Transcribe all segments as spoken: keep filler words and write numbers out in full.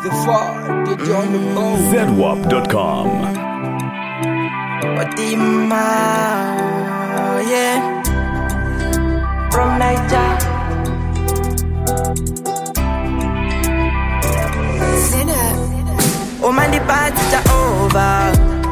The far, did you on the boat? Z W A P dot com. Odima, yeah, from Niger. Oh man, the parties are over,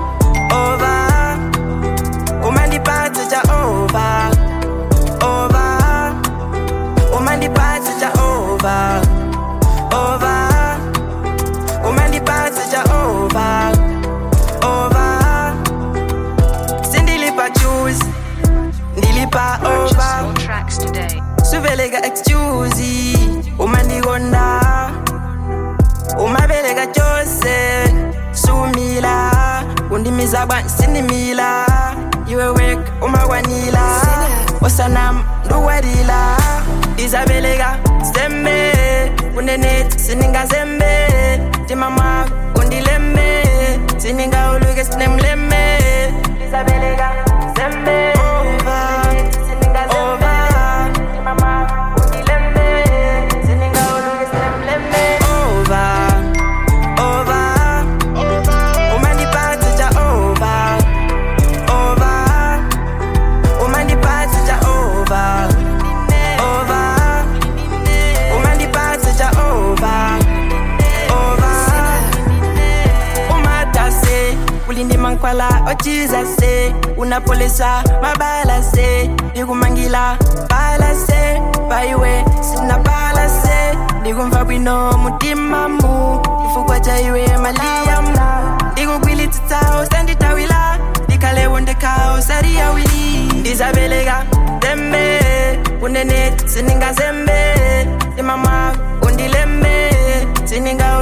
over. Oh man, the parties are over, over. Oh man, the parties are over, over. Oh man, the parties are over, over. Cindy Lipa choose, Dilipa over. Tracks today. Suvelega excuse, oh man, the Honda. Uma belega chose Sumila Undimiza ban sinimila You awake uma wanila Osanam duwadila Isabelega Stembe Undenet sininga zembe Timama undilembe Sininga uluge snemlembe Isabelega Zembe Over Over Timama undilembe Sininga uluge snemlembe Over Mankwala, oh Jesus say, una polisa, mabala say, digu mangila, bala say, baiwe, sina bala say, digu mfabino, mutimamu, ifukwa jaiwe, maliamu, digu gwili titao, sandi tawila, dikale wonde kao, saria wili, disabelega, dembe, unene, sininga zembe, dimama, undilembe, sininga